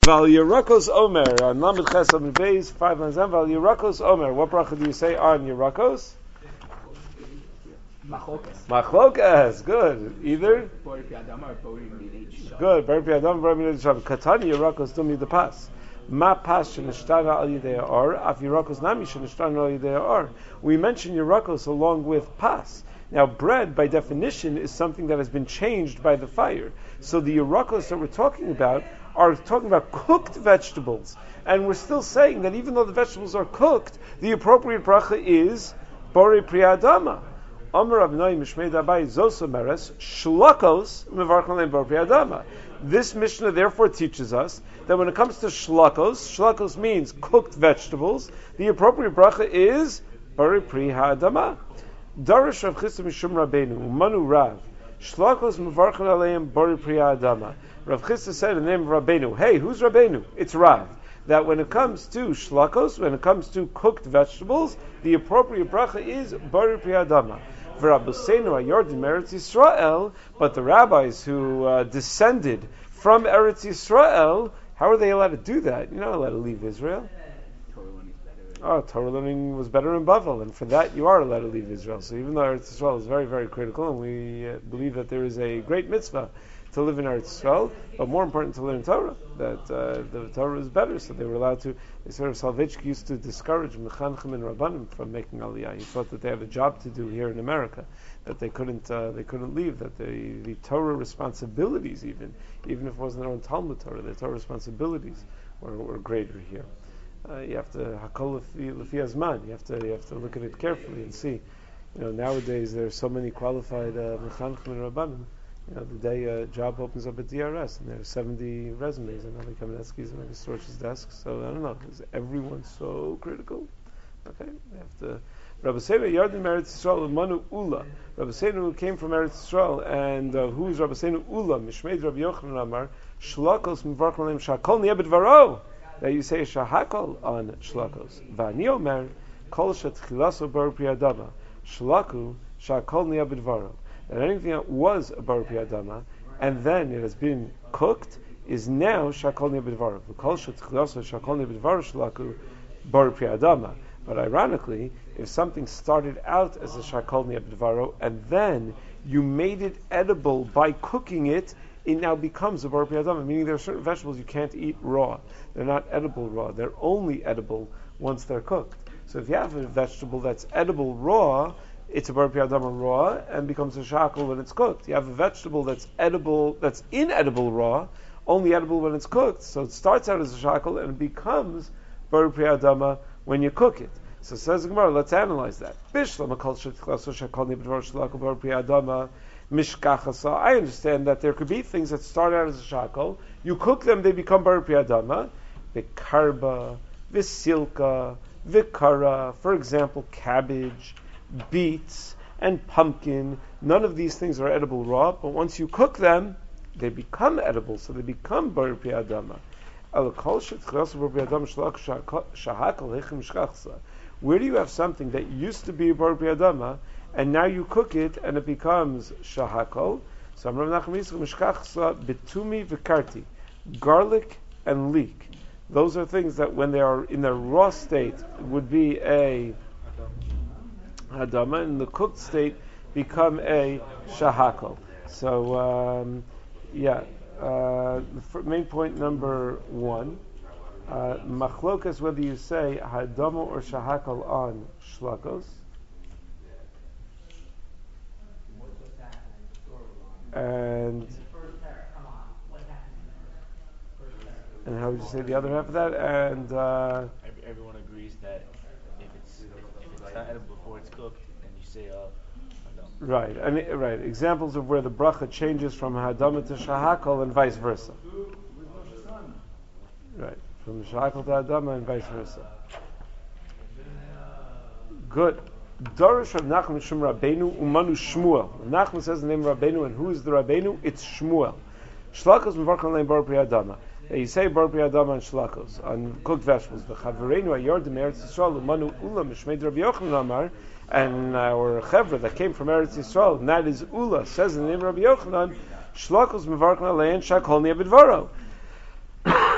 Val Yerakos Omer on Lamed Ches Amud Beis 5 Mazam. Val Yerakos Omer. What bracha do you say on Yerakos? Machlokas. Good. Either. Good. Bari Pi Adam Bari Minei Shav. Katani Yerakos Dumi the Pas. Ma Pas Shenishtana Al Yidei Or. Af Yerakos Nami Shenishtana Al Yidei Or. We mention Yerakos along with Pas. Now, bread, by definition, is something that has been changed by the fire. So the Yerakos that we're talking about are talking about cooked vegetables. And we're still saying that even though the vegetables are cooked, the appropriate bracha is Borei Pri Adama. Amar Abnai Mishmei Dabai Zosomeres Shlakos Mevarchalem Borei Pri Adama. This Mishnah therefore teaches us that when it comes to shlakos means cooked vegetables, the appropriate bracha is Borei Pri Adama. Darish Rav Chisda Mishum Rabbeinu Manu Rav Shlakos Mevarchalem Aleim Borei Pri Adama. Rav Chisda said in the name of Rabbeinu, hey, who's Rabbeinu? It's Rav. That when it comes to shlakos, when it comes to cooked vegetables, the appropriate bracha is Borei Pri Adama. V'Rabboseinu Hayardim Eretz Yisrael, but the rabbis who descended from Eretz Yisrael, how are they allowed to do that? You're not allowed to leave Israel. Torah learning was better in Bavel, and for that you are allowed to leave Israel. So even though Eretz Yisrael is very, very critical, and we believe that there is a great mitzvah to live in Eretz Yisrael, but more important to learn Torah, that the Torah is better, so they were allowed to. They sort of Soloveitchik used to discourage Mechanchim and Rabbanim from making Aliyah. He thought that they had a job to do here in America, that they couldn't leave, that the Torah responsibilities, even if it wasn't their own Talmud Torah, the Torah responsibilities were greater here. You have to hakol lefi azman. You have to look at it carefully and see. Nowadays there are so many qualified Mechanchim and Rabbanim. The day a job opens up at DRS and there are 70 resumes and Ali Kamenetsky's and Rabbi Storch's desk. So I don't know, is everyone so critical? Okay, we have to. Rabbi Seinu Yardim Eretz Yisrael Manu Ula. Rabbi Seinu came from Eretz Yisrael, and who is Rabbi Seinu Ula? Mishmeid Rabbi Yochanan Amar Shlakos Mvarchalem Shakol Niebed Varo. That you say Shahakol on Shlakos. Vani Omer Kol Shetchilaso Bar Pri Adama Shlaku Shakol Niebed Varo. And anything that was a Borei Pri Adama, and then it has been cooked, is now Shakol Niebedvaro. V'kol shetchilaso Shakol Niebedvaro shlaku Borei Pri Adama. But ironically, if something started out as a Shakol Niebedvaro, and then you made it edible by cooking it, it now becomes a Borei Pri Adama, meaning there are certain vegetables you can't eat raw. They're not edible raw. They're only edible once they're cooked. So if you have a vegetable that's edible raw, it's a Borei Pri Adama raw and becomes a shakol when it's cooked. You have a vegetable that's edible, that's inedible raw, only edible when it's cooked. So it starts out as a shakol and it becomes Borei Pri Adama when you cook it. So says the Gemara, let's analyze that. I understand that there could be things that start out as a shakol. You cook them, they become Borei Pri Adama. Vikarba, visilka, vikara, for example, cabbage, beets and pumpkin, none of these things are edible raw, but once you cook them, they become edible, so they become Borei Pri Adama. Where do you have something that used to be Borei Pri Adama, and now you cook it and it becomes shahakol? So Rav Nachman Yitzchak mishkachsa betumi v'karti, garlic and leek. Those are things that when they are in their raw state would be a Hadama, in the cooked state become a shahakol. So, main point number 1, machlokas, whether you say Hadama or shahakol on shlakos. And how would you say the other half of that? And everyone agrees that if it's not edible before it's cooked, then you say right. Right. Examples of where the bracha changes from hadama to shahakol and vice versa. Right, from shahakol to hadama and vice versa. Good. Darish Rav Nachman Shum Rabbeinu Umanu Shmuel. Nachman says the name of Rabbeinu, and who is the Rabbeinu? It's Shmuel. Shlakos Mevarchalem Leim Borei Pri Adama. You say Borei Pri Adama on shlakos, on cooked vegetables. V'chavereinu Hayardim Eretz Yisrael Umanu Ula Mishmeid Rabbi Yochanan Amar, and our chevra that came from Eretz Yisrael, and that is Ula, says in the name of Rabbi Yochanan, Shlakos Mevarchalem Leim Shakol Niebedvaro.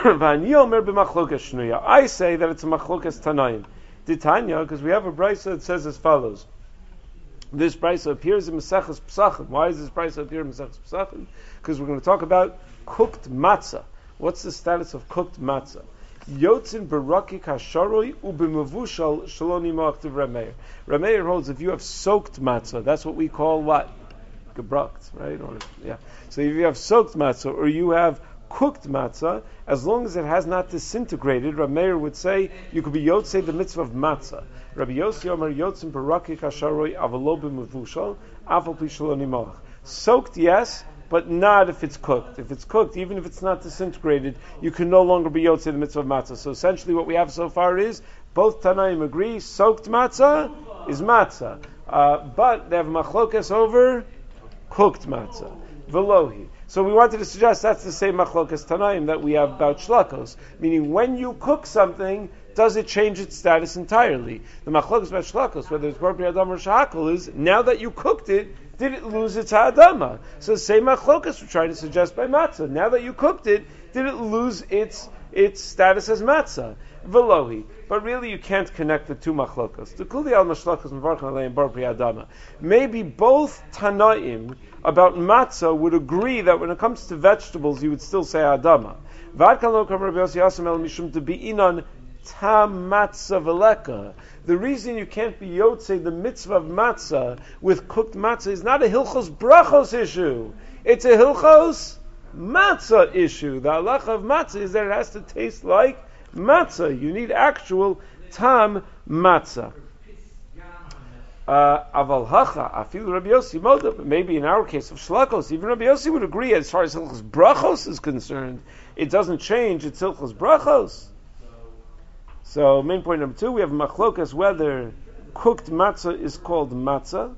I say that it's a machlokas tanaim. Titanya, because we have a brisa that says as follows. This brisa appears in Maseches Pesachim. Why does this brisa appear in Maseches Pesachim? Because we're going to talk about cooked matzah. What's the status of cooked matzah? Yotzin baraki kasharoi ubimavushal shaloni ma'achtiv Rameir. Rameir holds if you have soaked matzah, that's what we call what? Gebrakt, right? So if you have soaked matzah or you have cooked matzah, as long as it has not disintegrated, Rameir would say you could be yotzei the mitzvah of matzah. Rabbi Yossi Omer yotzin baraki kasharoi avalo bimavushal afal pi shaloni ma'ach. Soaked, yes, but not if it's cooked. If it's cooked, even if it's not disintegrated, you can no longer be yotzei the mitzvah of matzah. So essentially what we have so far is, both Tanaim agree, soaked matzah is matzah. But they have machlokas over cooked matzah. Velohi. So we wanted to suggest that's the same machlokas Tanaim that we have about shlakos. Meaning when you cook something, does it change its status entirely? The machlokas about shlakos, whether it's bar pri'adam or shahakol, is now that you cooked it, did it lose its ha'adama? So the same machlokas we're trying to suggest by matzah. Now that you cooked it, did it lose its status as matzah? Velohi. But really you can't connect the two machlokas. The kuli al mashlakas mevarchin aleim bar pri'adama. Maybe both Tanaim about matzah would agree that when it comes to vegetables you would still say adama. V'ad kan lo kam Rabbi Yossi Yasam el mishum debi'inan tam matzah veleka. The reason you can't be yotzei the mitzvah of matzah with cooked matzah is not a hilchos brachos issue. It's a hilchos matzah issue. The halacha of matzah is that it has to taste like matzah. You need actual tam matzah. Aval hacha, afilu Rabbi Yossi moda, but maybe in our case of shlakos, even Rabbi Yossi would agree as far as hilchos brachos is concerned, it doesn't change, it's hilchos brachos. So, main point number 2, we have machlokas whether cooked matzah is called matzah,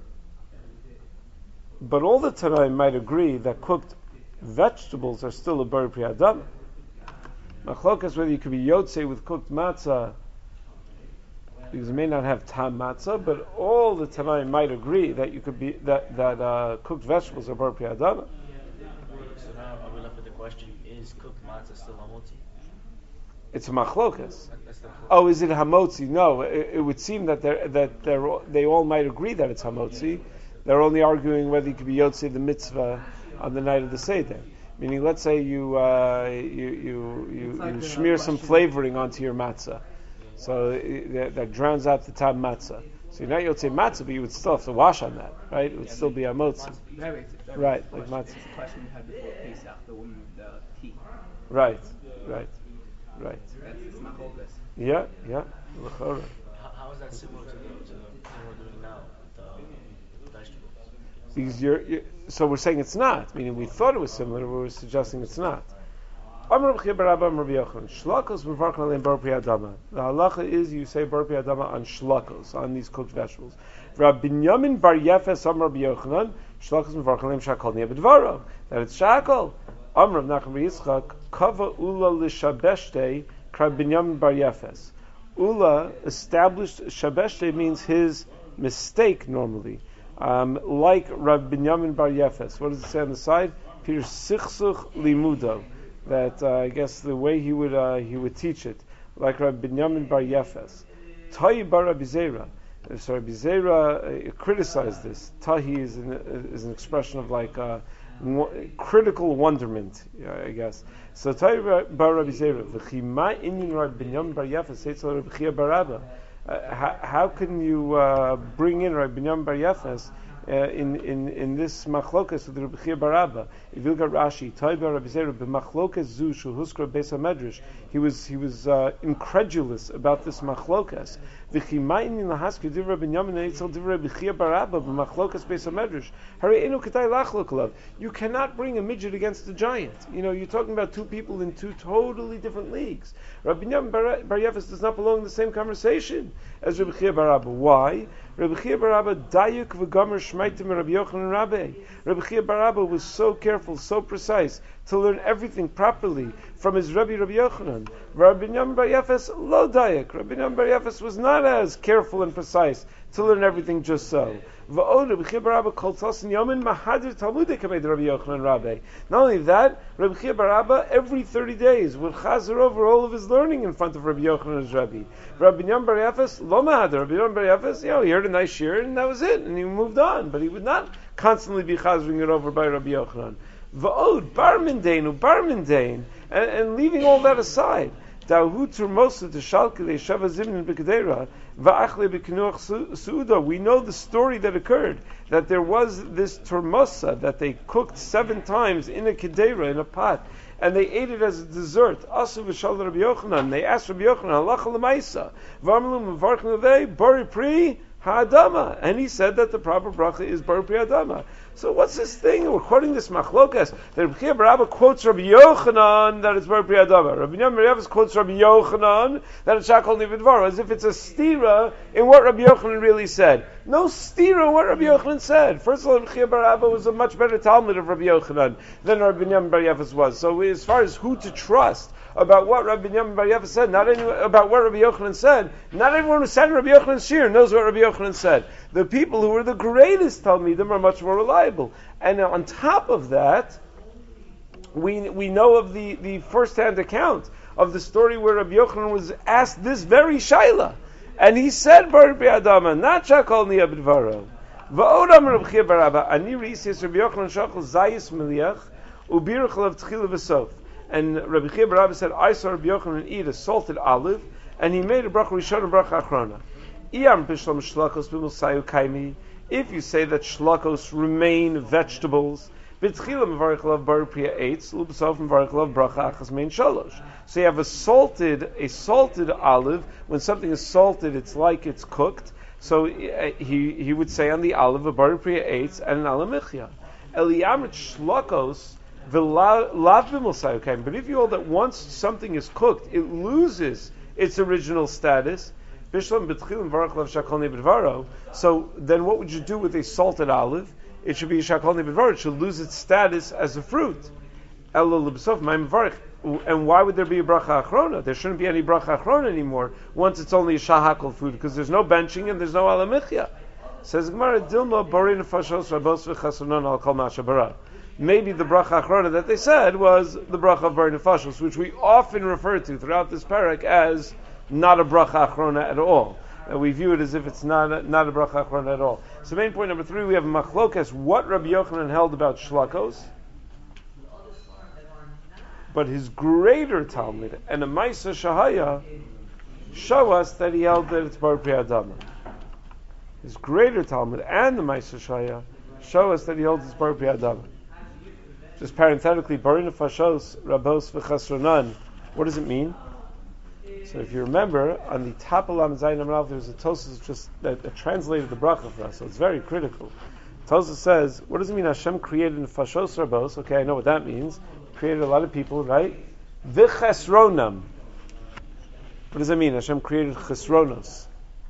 but all the Tanaim might agree that cooked vegetables are still a bar pri'adam. Machlokas whether you could be yotzei with cooked matzah, because it may not have tam matzah, but all the Tanaim might agree that you could be that cooked vegetables are bar pri'adam. So now are we left with the question: is cooked matzah still hamotzi? It's a machlokas. Oh, is it hamotzi? No, it would seem that they all might agree that it's hamotzi. They're only arguing whether you could be yotzei the mitzvah on the night of the seder. Meaning, let's say you smear some flavoring onto your matzah, so that drowns out the tam matzah. So you're not yotzei matzah, but you would still have to wash on that, right? It would still be hamotzi. Right, like matzah. It's the question we had before Pesach, the woman with the tea. Right. That's machlokas. Yeah. How is that similar to what we're doing now with the vegetables? Because so we're saying it's not. Meaning we thought it was similar, but we're suggesting it's not. The halacha is you say bar pri'adama on shlakos, on these cooked vegetables. Rabbi Binyamin bar Yefes Amar Rabbi Yochanan shlakos mevarchin aleim shakol niya b'dvaro. That it's shakol. Amar Nachman bar Yitzchak kava ula l'shabeshte krab Binyamin bar Yefes. Ula established shabeshte means his mistake normally. Like Rabbi Binyamin bar Yefes. What does it say on the side? Pir sichsuch limudo. That I guess the way he would teach it, like Rabbi Binyamin bar Yefes. Tahi bar Rabbi Zera. So Rabbi Zera criticized this. Tahi is an expression of like critical wonderment, I guess. So Tahi bar Rabbi Zera. V'chima inyan Rabbi Binyamin bar Yefes seitzel Rabbi Chia bar Abba. How can you bring in Rabbi Binyamin bar Yefes in this machlokas with Rabbi Chia bar Abba? If you look at Rashi, Taiba Rabbi Zera b'machlokas zu shuhuskra beis hamedrash, he was incredulous about this machlokas. V'chimayni lahaskir divrei Binyamin eitzel divrei Rabbi Chia bar Abba b'machlokas beis hamedrash. Harei enu ketay lachlok alav. You cannot bring a midget against a giant. You're talking about two people in two totally different leagues. Rabbi Binyamin bar Yefes does not belong in the same conversation as Rabbi Chia bar Abba. Why? Rabbi Chia bar Abba dayuk v'gomer shmaitim Rabbi Yochanan Rabbi. Rabbi Chia bar Abba was so careful, so precise to learn everything properly from his Rabbi Yochanan. Rabbi Binyamin Bar Yefes lo dayak. Rabbi Binyamin Bar Yefes was not as careful and precise to learn everything just so. Not only that, Rabbi Chia bar Abba every 30 days would chazer over all of his learning in front of Rabbi Yochanan's Rabbi. Rabbi Binyamin Bar Yefes lo mahader. Rabbi Binyamin Bar Yefes, he heard a nice shir and that was it, and he moved on. But he would not constantly be chazering it over by Rabbi Yochanan. Va'od barmindein, and leaving all that aside. We know the story that occurred, that there was this turmosa that they cooked 7 times in a kedera, in a pot, and they ate it as a dessert. Asu v'shal Rabbi Yochanan. They asked Rabbi Yochanan, halacha l'maisa, v'amlu mevarchen levei, bari pri ha'adama. And he said that the proper bracha is bari pri ha'adama. So what's this thing? We're quoting this machlokas that Rabbi Chia bar Abba quotes Rabbi Yochanan that it's bari pri ha'adama. Rabbi Binyamin Bar Yefes quotes Rabbi Yochanan that it's shakol nividvaro, as if it's a stira in what Rabbi Yochanan really said. No stira in what Rabbi Yochanan said. First of all, Rabbi Chia bar Abba was a much better Talmud of Rabbi Yochanan than Rabbi Binyamin Bar Yefes was. So as far as who to trust about what Rabbi Binyamin Bar Yefes said, about what Rabbi Yochanan said, not everyone who said Rabbi Yochanan's shir knows what Rabbi Yochanan said. The people who were the greatest Talmidim are much more reliable. And on top of that, we know of the first-hand account of the story where Rabbi Yochanan was asked this very shaila, and he said, "Bari pri ha'adama, not shakol niya b'dvaro." Va'od amar Rabbi Chia bar Abba, ani risis Rabbi Yochanan shakol zayis miliach ubirach lav tchila v'sof. And Rabbi Chia bar Abba said, I saw Rabbi Yochanan eat a salted olive, and he made a bracha rishon and bracha achrona. If you say that shlakos remain vegetables, so you have a salted olive. When something is salted, it's like it's cooked. So he would say on the olive a bar priya eitz and an alamichya. Eliyamrit shlakos v'lav b'mosayukaim. But if you hold that once something is cooked, it loses its original status. So then what would you do with a salted olive? It should be shakolni b'dvaro. It should lose its status as a fruit. And why would there be a bracha achrona? There shouldn't be any bracha achrona anymore once it's only a shahakol food, because there's no benching and there's no alamichya. Says Gemara, Dilma barin fashos rabos v'chasonon al kol mashabara. Maybe the bracha achrona that they said was the bracha of barin fashos, which we often refer to throughout this parak as not a bracha achrona at all. We view it as if it's not a bracha achrona at all. So main point number 3, we have machlokas, what Rabbi Yochanan held about shlakos, but his greater Talmud and the Maisa Shahaya show us that he held that it's bar pri ha'adama. His greater Talmud and the Maisa Shahaya show us that he holds it's bar pri ha'adama. Just parenthetically, barin fashos rabos v'chasronan. What does it mean? So if you remember, on the top of Lam Zayin Amrav, there's a Tosas just that translated the bracha for us, so it's very critical. Tosas says, what does it mean Hashem created nefashos rabos? Okay, I know what that means. Created a lot of people, right? V'chesronam. What does that mean? Hashem created chesronos.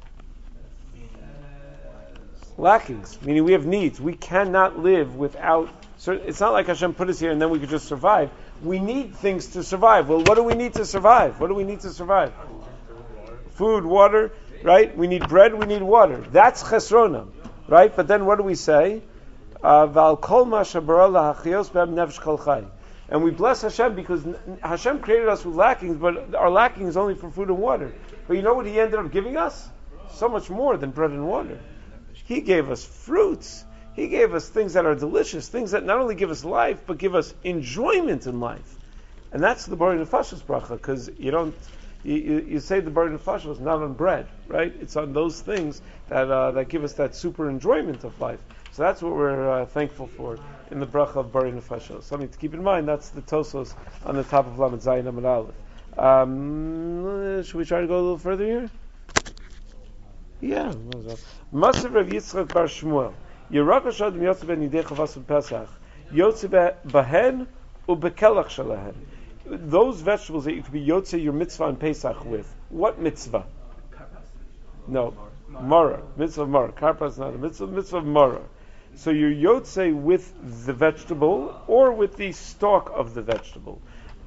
Lackings, meaning we have needs. We cannot live without. So it's not like Hashem put us here and then we could just survive. We need things to survive. Well, what do we need to survive? What do we need to survive? Food, water, right? We need bread, we need water. That's chesronam, right? But then what do we say? Val kol ma shabara lahachios be'em nefesh kol chai. And we bless Hashem because Hashem created us with lackings, but our lacking is only for food and water. But you know what He ended up giving us? So much more than bread and water. He gave us fruits. He gave us things that are delicious, things that not only give us life, but give us enjoyment in life. And that's the Barin Nefashos bracha, because you say the Barin Nefashos not on bread, right? It's on those things that give us that super enjoyment of life. So that's what we're thankful for in the bracha of Barin Nefashos. Something to keep in mind, that's the Tosos on the top of Lamed Zayin Amud Aleph. Should we try to go a little further here? Yeah. Masav Rav Yitzchak Bar Shmuel. Yerak Hashem Yotze Ben Yidei Chavas Pesach Yotze Behen Ubekelach Shalahen. Those vegetables that you could be Yotze your mitzvah on Pesach with. What mitzvah? No, Mara. Mitzvah of Mara. Karpas not a mitzvah. Mitzvah of Mara. So you're Yotze with the vegetable or with the stalk of the vegetable.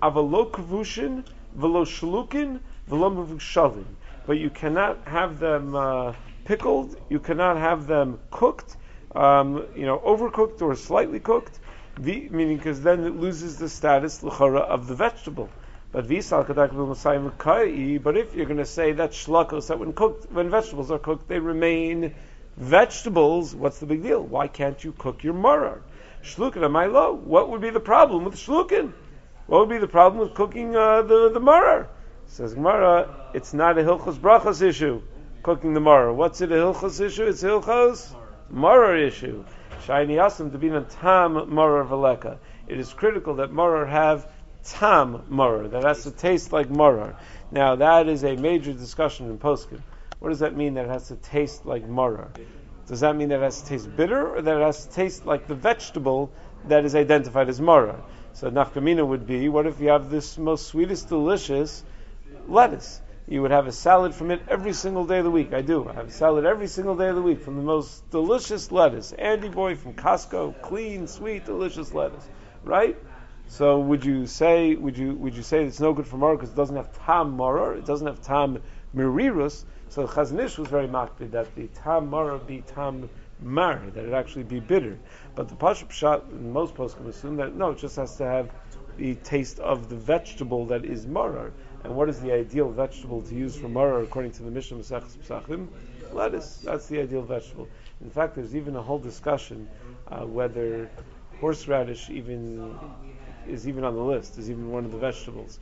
avalo kavushin, velo shlukin, velo mevushalin. But you cannot have them pickled. You cannot have them cooked, overcooked or slightly cooked. Meaning, because then it loses the status l'chara of the vegetable. But visal kadak v'masayim kai. But if you're going to say that shlakos, that when vegetables are cooked, they remain vegetables. What's the big deal? Why can't you cook your marar? Shlukin amaylo. What would be the problem with shlukin? What would be the problem with cooking the marar? Says Gemara, it's not a hilchos brachos issue. Cooking the marar. What's it a hilchos issue? It's a hilchos marar issue. Shayni asim to be a tam marar veleka. It is critical that marar have tam marar, that has to taste like marar. Now that is a major discussion in poskim. What does that mean that it has to taste like marar? Does that mean that it has to taste bitter, or that it has to taste like the vegetable that is identified as marar? So nafkamina would be, what if you have this most sweetest, delicious lettuce? You would have a salad from it every single day of the week. I do. I have a salad every single day of the week from the most delicious lettuce. Andy Boy from Costco, clean, sweet, delicious lettuce. Right? So would you say it's no good for maror because it doesn't have tam maror, it doesn't have tam merirus? So Chazon Ish was very makpid that the tam maror be tam mar, that it actually be bitter. But the Pashup Pshat, most poskim assume that no, it just has to have the taste of the vegetable that is maror. And what is the ideal vegetable to use for maror according to the Mishnah Maseches Pesachim? Lettuce. That's the ideal vegetable. In fact, there's even a whole discussion whether horseradish is even on the list, is even one of the vegetables.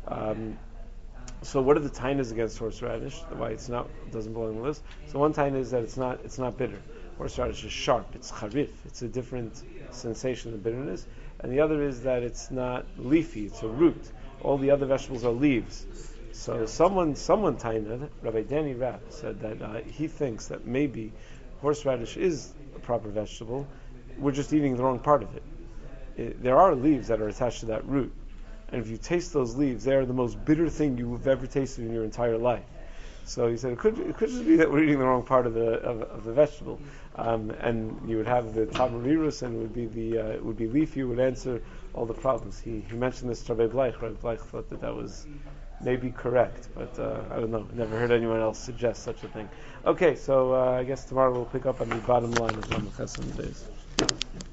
So what are the tainas against horseradish? Why it doesn't belong on the list? So one taina is that it's not bitter. Horseradish is sharp, it's charif, it's a different sensation of bitterness. And the other is that it's not leafy, it's a root. All the other vegetables are leaves. So someone taina, Rabbi Danny Rapp, said that he thinks that maybe horseradish is a proper vegetable. We're just eating the wrong part of it. There are leaves that are attached to that root. And if you taste those leaves, they are the most bitter thing you've ever tasted in your entire life. So he said it could just be that we're eating the wrong part of the vegetable, and you would have the tamarirus, and it would be leafy. Would answer all the problems. He mentioned this to Rabbi Bleich. Rabbi Bleich thought that was maybe correct, but I don't know. Never heard anyone else suggest such a thing. Okay, so I guess tomorrow we'll pick up on the bottom line of Lamach Chesed days.